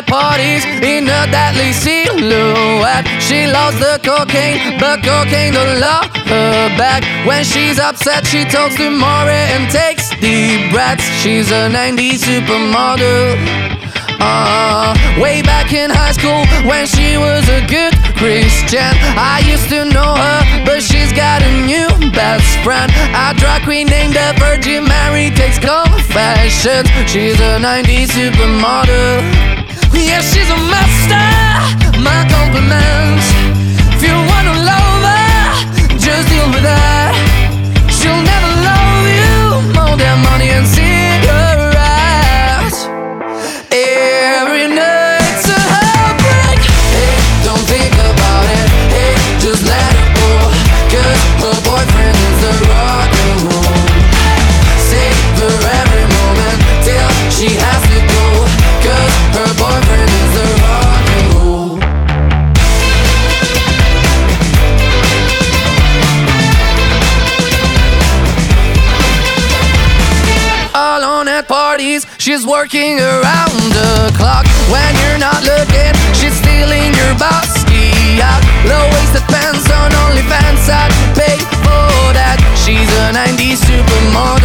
at parties in a deadly silhouette. She loves the cocaine, but cocaine don't love her back. When she's upset, she talks to Maury and takes deep breaths. She's a 90s supermodel. Way back in high school when she was a good Christian, I used to know her, but she's got a new best friend. A drag queen named the Virgin Mary takes confessions. She's a 90s supermodel. Yeah, she's a master, my compliments. If you wanna love her, just deal with her. She'll never love you more than money and cigarettes. Every night's a heartbreak. Hey, don't think about it. Hey, just let it go. 'Cause her boyfriend is the rock and roll. Savor every moment till she has to go. 'Cause her boyfriend is the rock and roll. Alone at parties, she's working around the clock. When you're not looking, she's stealing your bossy out. Low-waisted pants on OnlyFans, I'd pay for that. She's a 90s supermodel.